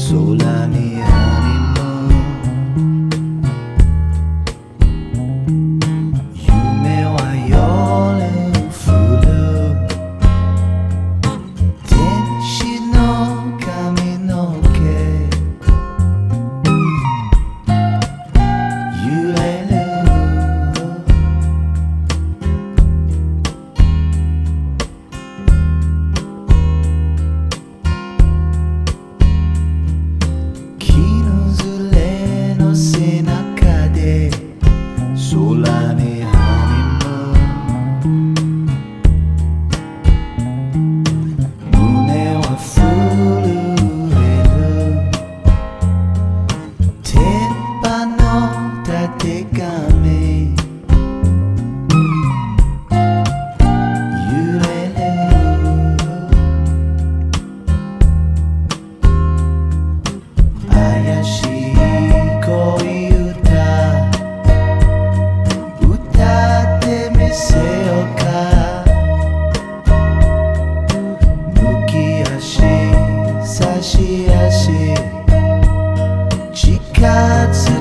空にハニム夢は夜降る天使の髪の毛揺れる背中で空にハニム胸は震える鉄板のたてがみ揺れる怪しい恋歌歌ってみせようか抜き足差し足近づ